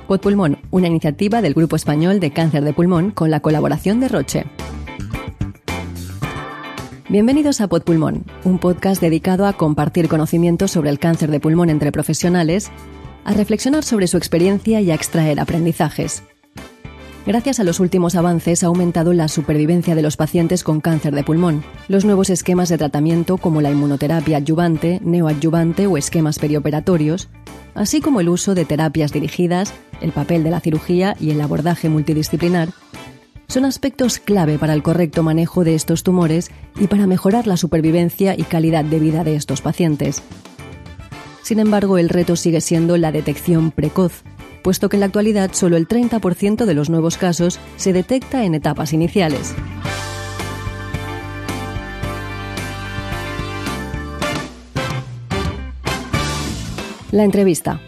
Podpulmón, una iniciativa del Grupo Español de Cáncer de Pulmón con la colaboración de Roche. Bienvenidos a Podpulmón, un podcast dedicado a compartir conocimientos sobre el cáncer de pulmón entre profesionales, a reflexionar sobre su experiencia y a extraer aprendizajes. Gracias a los últimos avances ha aumentado la supervivencia de los pacientes con cáncer de pulmón. Los nuevos esquemas de tratamiento como la inmunoterapia adyuvante, neoadyuvante o esquemas perioperatorios, así como el uso de terapias dirigidas, el papel de la cirugía y el abordaje multidisciplinar, son aspectos clave para el correcto manejo de estos tumores y para mejorar la supervivencia y calidad de vida de estos pacientes. Sin embargo, el reto sigue siendo la detección precoz, puesto que en la actualidad solo el 30% de los nuevos casos se detecta en etapas iniciales. La entrevista.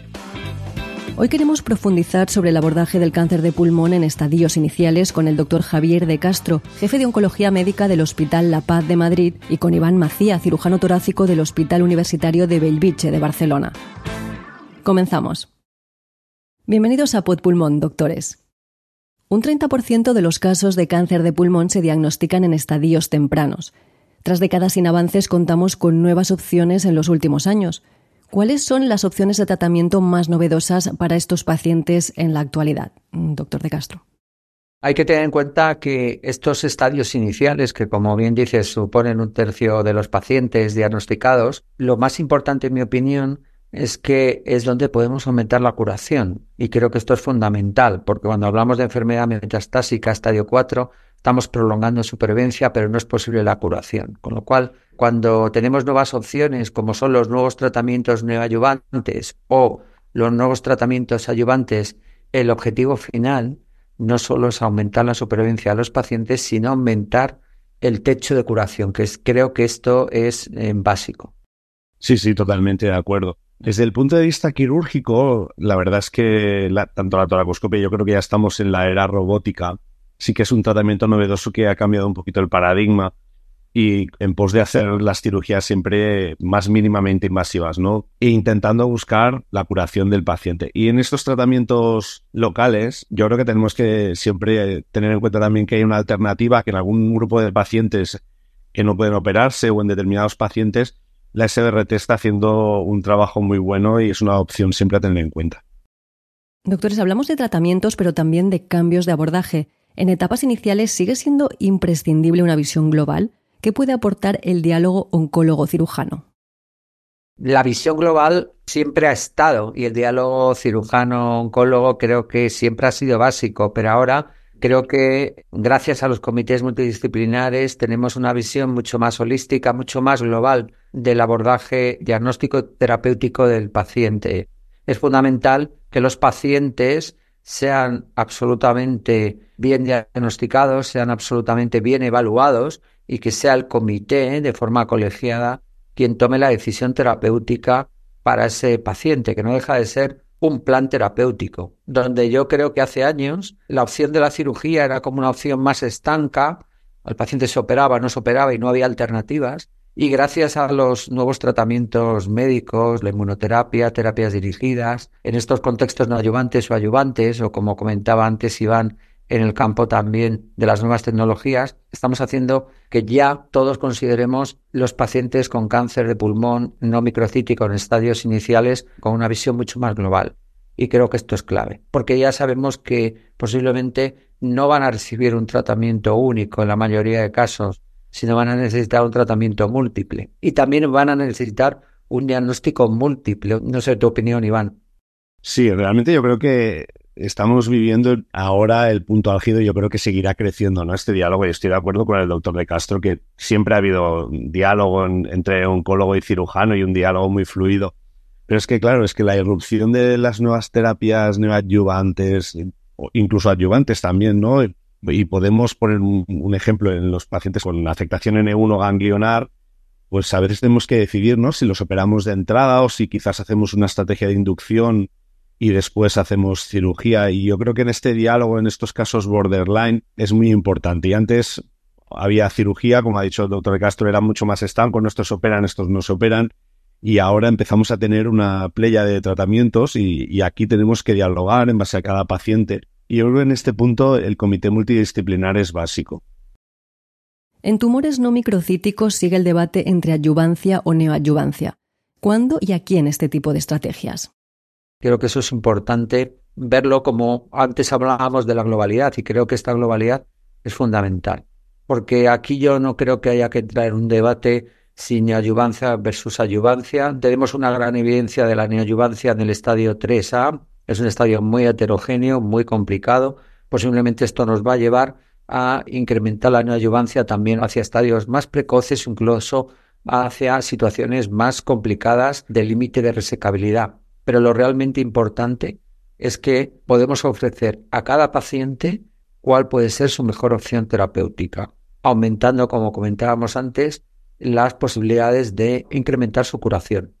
Hoy queremos profundizar sobre el abordaje del cáncer de pulmón en estadios iniciales con el Dr. Javier de Castro, jefe de Oncología Médica del Hospital La Paz de Madrid, y con Iván Macía, cirujano torácico del Hospital Universitario de Bellvitge de Barcelona. Comenzamos. Bienvenidos a Podpulmón, doctores. Un 30% de los casos de cáncer de pulmón se diagnostican en estadios tempranos. Tras décadas sin avances, contamos con nuevas opciones en los últimos años. ¿Cuáles son las opciones de tratamiento más novedosas para estos pacientes en la actualidad, doctor de Castro? Hay que tener en cuenta que estos estadios iniciales, que como bien dices suponen un tercio de los pacientes diagnosticados, lo más importante en mi opinión es que es donde podemos aumentar la curación. Y creo que esto es fundamental, porque cuando hablamos de enfermedad metastásica estadio 4, estamos prolongando supervivencia, pero no es posible la curación. Con lo cual, cuando tenemos nuevas opciones, como son los nuevos tratamientos neoadyuvantes o los nuevos tratamientos adyuvantes, el objetivo final no solo es aumentar la supervivencia de los pacientes, sino aumentar el techo de curación, creo que esto es básico. Sí, totalmente de acuerdo. Desde el punto de vista quirúrgico, la verdad es que tanto la toracoscopia, yo creo que ya estamos en la era robótica. Sí que es un tratamiento novedoso que ha cambiado un poquito el paradigma y en pos de hacer las cirugías siempre más mínimamente invasivas, ¿no? E intentando buscar la curación del paciente. Y en estos tratamientos locales, yo creo que tenemos que siempre tener en cuenta también que hay una alternativa, que en algún grupo de pacientes que no pueden operarse o en determinados pacientes, la SBRT está haciendo un trabajo muy bueno y es una opción siempre a tener en cuenta. Doctores, hablamos de tratamientos, pero también de cambios de abordaje. En etapas iniciales sigue siendo imprescindible una visión global. ¿Qué puede aportar el diálogo oncólogo-cirujano? La visión global siempre ha estado y el diálogo cirujano-oncólogo creo que siempre ha sido básico, pero ahora creo que gracias a los comités multidisciplinares tenemos una visión mucho más holística, mucho más global del abordaje diagnóstico terapéutico del paciente. Es fundamental que los pacientes sean absolutamente bien diagnosticados, sean absolutamente bien evaluados y que sea el comité, de forma colegiada, quien tome la decisión terapéutica para ese paciente, que no deja de ser un plan terapéutico, donde yo creo que hace años la opción de la cirugía era como una opción más estanca, el paciente se operaba, no se operaba y no había alternativas, y gracias a los nuevos tratamientos médicos, la inmunoterapia, terapias dirigidas, en estos contextos no adyuvantes o adyuvantes, o como comentaba antes Iván, en el campo también de las nuevas tecnologías, estamos haciendo que ya todos consideremos los pacientes con cáncer de pulmón no microcítico en estadios iniciales con una visión mucho más global. Y creo que esto es clave, porque ya sabemos que posiblemente no van a recibir un tratamiento único en la mayoría de casos, sino van a necesitar un tratamiento múltiple. Y también van a necesitar un diagnóstico múltiple. No sé tu opinión, Iván. Sí, realmente yo creo que estamos viviendo ahora el punto álgido y yo creo que seguirá creciendo, ¿no? Este diálogo, y estoy de acuerdo con el doctor de Castro, que siempre ha habido diálogo entre oncólogo y cirujano y un diálogo muy fluido. Pero es que, claro, es que la irrupción de las nuevas terapias neoadyuvantes, o incluso adyuvantes también, ¿no? Y podemos poner un ejemplo en los pacientes con afectación N1 ganglionar, pues a veces tenemos que decidir, ¿no? Si los operamos de entrada o si quizás hacemos una estrategia de inducción y después hacemos cirugía. Y yo creo que en este diálogo, en estos casos borderline, es muy importante. Y antes había cirugía, como ha dicho el doctor de Castro, era mucho más estanco, estos operan, estos no se operan. y ahora empezamos a tener una playa de tratamientos y aquí tenemos que dialogar en base a cada paciente. Y yo creo que en este punto el comité multidisciplinar es básico. En tumores no microcíticos sigue el debate entre adyuvancia o neoadyuvancia. ¿Cuándo y a quién este tipo de estrategias? Creo que eso es importante verlo como antes hablábamos de la globalidad, y creo que esta globalidad es fundamental. Porque aquí yo no creo que haya que entrar en un debate si neoadyuvancia versus adyuvancia. Tenemos una gran evidencia de la neoadyuvancia en el estadio 3A. Es un estadio muy heterogéneo, muy complicado. Posiblemente esto nos va a llevar a incrementar la neoadyuvancia también hacia estadios más precoces, incluso hacia situaciones más complicadas de límite de resecabilidad. Pero lo realmente importante es que podemos ofrecer a cada paciente cuál puede ser su mejor opción terapéutica, aumentando, como comentábamos antes, las posibilidades de incrementar su curación.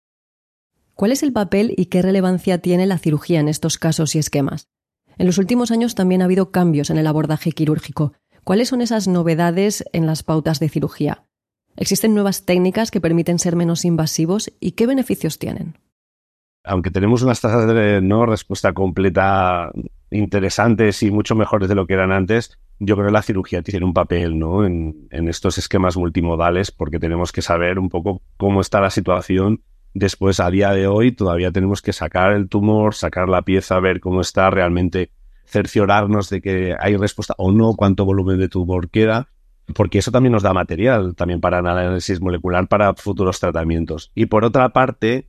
¿Cuál es el papel y qué relevancia tiene la cirugía en estos casos y esquemas? En los últimos años también ha habido cambios en el abordaje quirúrgico. ¿Cuáles son esas novedades en las pautas de cirugía? ¿Existen nuevas técnicas que permiten ser menos invasivos y qué beneficios tienen? Aunque tenemos unas tasas de respuesta completa interesantes y mucho mejores de lo que eran antes, yo creo que la cirugía tiene un papel, ¿no?, en estos esquemas multimodales, porque tenemos que saber un poco cómo está la situación. Después, a día de hoy, todavía tenemos que sacar el tumor, sacar la pieza, ver cómo está realmente, cerciorarnos de que hay respuesta o no, cuánto volumen de tumor queda, porque eso también nos da material también para análisis molecular para futuros tratamientos. Y por otra parte,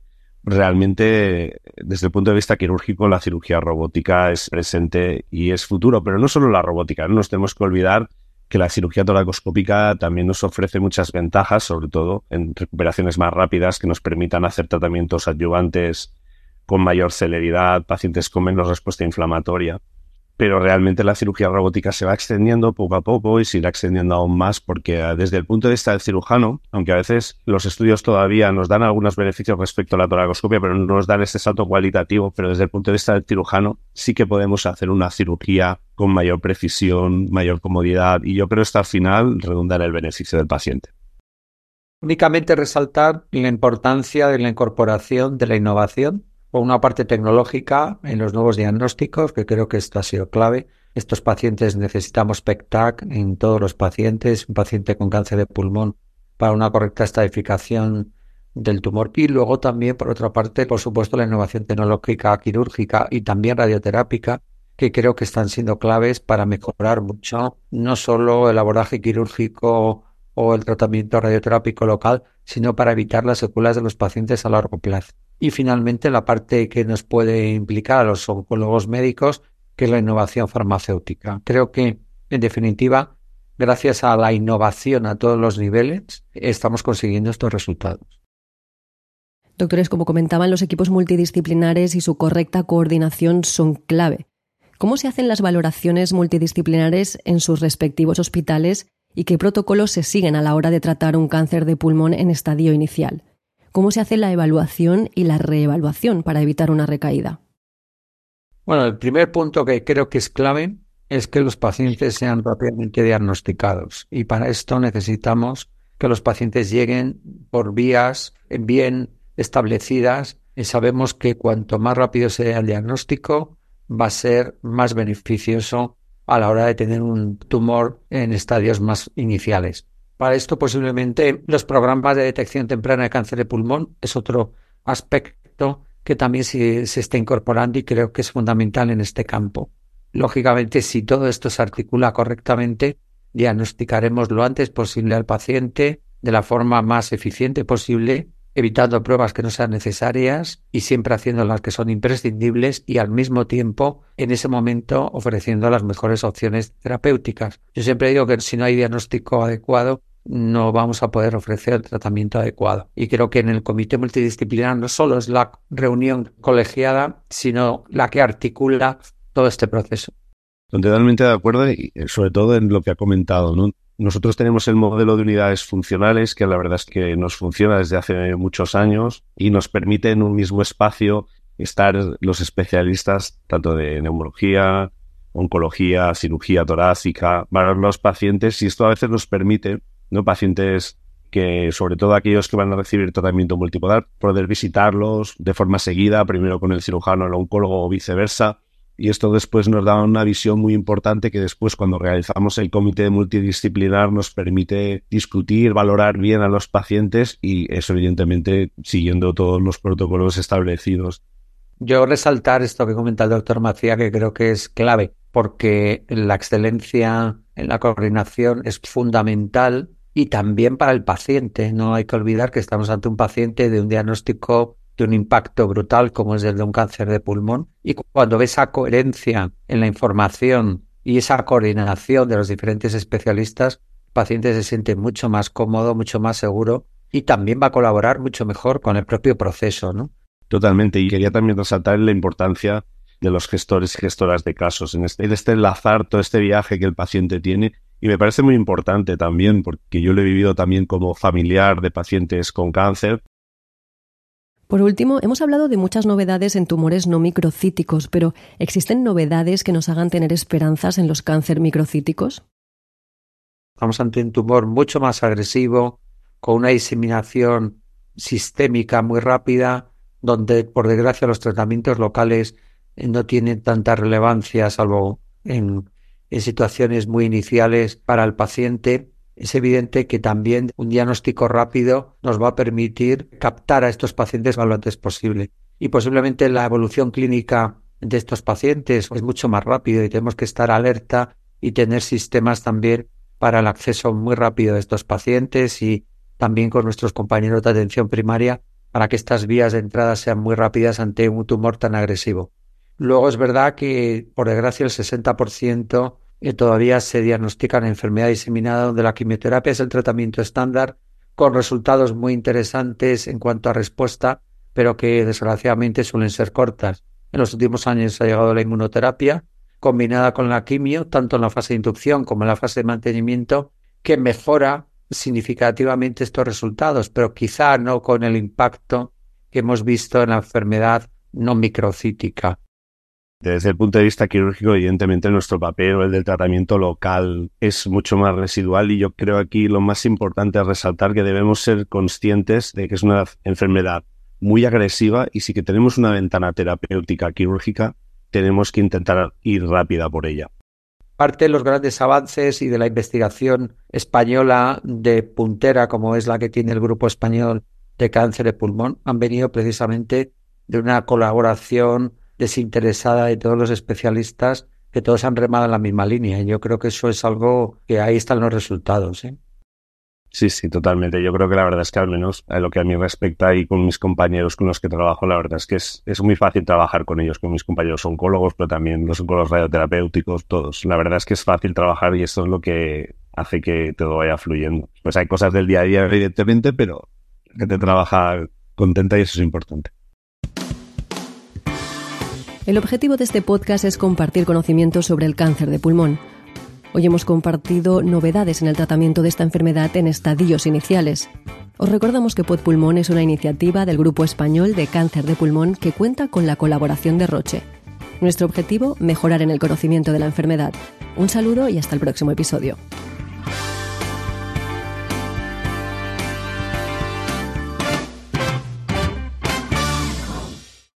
realmente, desde el punto de vista quirúrgico, la cirugía robótica es presente y es futuro, pero no solo la robótica, no nos tenemos que olvidar que la cirugía toracoscópica también nos ofrece muchas ventajas, sobre todo en recuperaciones más rápidas que nos permitan hacer tratamientos adyuvantes con mayor celeridad, pacientes con menos respuesta inflamatoria. Pero realmente la cirugía robótica se va extendiendo poco a poco y se irá extendiendo aún más porque desde el punto de vista del cirujano, aunque a veces los estudios todavía nos dan algunos beneficios respecto a la toracoscopia, pero no nos dan ese salto cualitativo, pero desde el punto de vista del cirujano sí que podemos hacer una cirugía con mayor precisión, mayor comodidad, y yo creo que esto al final redunda en el beneficio del paciente. Únicamente resaltar la importancia de la incorporación de la innovación, por una parte tecnológica en los nuevos diagnósticos, que creo que esto ha sido clave. Estos pacientes necesitamos PEC-TAC en todos los pacientes, un paciente con cáncer de pulmón para una correcta estadificación del tumor. Y luego también, por otra parte, por supuesto, la innovación tecnológica quirúrgica y también radioterápica, que creo que están siendo claves para mejorar mucho no solo el abordaje quirúrgico o el tratamiento radioterápico local, sino para evitar las secuelas de los pacientes a largo plazo. Y finalmente la parte que nos puede implicar a los oncólogos médicos, que es la innovación farmacéutica. Creo que, en definitiva, gracias a la innovación a todos los niveles, estamos consiguiendo estos resultados. Doctores, como comentaban, los equipos multidisciplinares y su correcta coordinación son clave. ¿Cómo se hacen las valoraciones multidisciplinares en sus respectivos hospitales y qué protocolos se siguen a la hora de tratar un cáncer de pulmón en estadio inicial? ¿Cómo se hace la evaluación y la reevaluación para evitar una recaída? Bueno, el primer punto que creo que es clave es que los pacientes sean rápidamente diagnosticados, y para esto necesitamos que los pacientes lleguen por vías bien establecidas, y sabemos que cuanto más rápido sea el diagnóstico va a ser más beneficioso a la hora de tener un tumor en estadios más iniciales. Para esto, posiblemente, los programas de detección temprana de cáncer de pulmón es otro aspecto que también se está incorporando y creo que es fundamental en este campo. Lógicamente, si todo esto se articula correctamente, diagnosticaremos lo antes posible al paciente de la forma más eficiente posible, evitando pruebas que no sean necesarias y siempre haciendo las que son imprescindibles y al mismo tiempo, en ese momento, ofreciendo las mejores opciones terapéuticas. Yo siempre digo que si no hay diagnóstico adecuado, no vamos a poder ofrecer el tratamiento adecuado. Y creo que en el comité multidisciplinar no solo es la reunión colegiada, sino la que articula todo este proceso. Totalmente de acuerdo y sobre todo en lo que ha comentado, ¿no? Nosotros tenemos el modelo de unidades funcionales que la verdad es que nos funciona desde hace muchos años y nos permite en un mismo espacio estar los especialistas tanto de neumología, oncología, cirugía torácica, para los pacientes, y esto a veces nos permite, ¿no?, pacientes que sobre todo aquellos que van a recibir tratamiento multipolar, poder visitarlos de forma seguida, primero con el cirujano, el oncólogo o viceversa. Y esto después nos da una visión muy importante que después, cuando realizamos el comité multidisciplinar, nos permite discutir, valorar bien a los pacientes y eso, evidentemente, siguiendo todos los protocolos establecidos. Yo resaltar esto que comenta el doctor Macía, que creo que es clave, porque la excelencia en la coordinación es fundamental y también para el paciente. No hay que olvidar que estamos ante un paciente de un diagnóstico de un impacto brutal como es el de un cáncer de pulmón, y cuando ve esa coherencia en la información y esa coordinación de los diferentes especialistas, el paciente se siente mucho más cómodo, mucho más seguro y también va a colaborar mucho mejor con el propio proceso, ¿no? Totalmente, y quería también resaltar la importancia de los gestores y gestoras de casos, en este enlazar todo este viaje que el paciente tiene, y me parece muy importante también, porque yo lo he vivido también como familiar de pacientes con cáncer. Por último, hemos hablado de muchas novedades en tumores no microcíticos, pero ¿existen novedades que nos hagan tener esperanzas en los cáncer microcíticos? Estamos ante un tumor mucho más agresivo, con una diseminación sistémica muy rápida, donde por desgracia los tratamientos locales no tienen tanta relevancia, salvo en situaciones muy iniciales para el paciente. Es evidente que también un diagnóstico rápido nos va a permitir captar a estos pacientes lo antes posible. Y posiblemente la evolución clínica de estos pacientes es mucho más rápido y tenemos que estar alerta y tener sistemas también para el acceso muy rápido de estos pacientes y también con nuestros compañeros de atención primaria para que estas vías de entrada sean muy rápidas ante un tumor tan agresivo. Luego es verdad que, por desgracia, el 60% todavía se diagnostican enfermedad diseminada, donde la quimioterapia es el tratamiento estándar, con resultados muy interesantes en cuanto a respuesta, pero que desgraciadamente suelen ser cortas. En los últimos años ha llegado la inmunoterapia, combinada con la quimio, tanto en la fase de inducción como en la fase de mantenimiento, que mejora significativamente estos resultados, pero quizá no con el impacto que hemos visto en la enfermedad no microcítica. Desde el punto de vista quirúrgico, evidentemente nuestro papel o el del tratamiento local es mucho más residual, y yo creo aquí lo más importante es resaltar que debemos ser conscientes de que es una enfermedad muy agresiva y si que tenemos una ventana terapéutica quirúrgica tenemos que intentar ir rápida por ella. Parte de los grandes avances y de la investigación española de puntera, como es la que tiene el Grupo Español de Cáncer de Pulmón, han venido precisamente de una colaboración desinteresada de todos los especialistas, que todos han remado en la misma línea. Y yo creo que eso es algo que ahí están los resultados, ¿eh? Sí, totalmente. Yo creo que la verdad es que al menos a lo que a mí respecta y con mis compañeros con los que trabajo, la verdad es que es muy fácil trabajar con ellos, con mis compañeros oncólogos, pero también los oncólogos radioterapéuticos, todos. La verdad es que es fácil trabajar y esto es lo que hace que todo vaya fluyendo. Pues hay cosas del día a día, evidentemente, pero que te trabaja contenta y eso es importante. El objetivo de este podcast es compartir conocimientos sobre el cáncer de pulmón. Hoy hemos compartido novedades en el tratamiento de esta enfermedad en estadios iniciales. Os recordamos que Podpulmón es una iniciativa del Grupo Español de Cáncer de Pulmón que cuenta con la colaboración de Roche. Nuestro objetivo, mejorar en el conocimiento de la enfermedad. Un saludo y hasta el próximo episodio.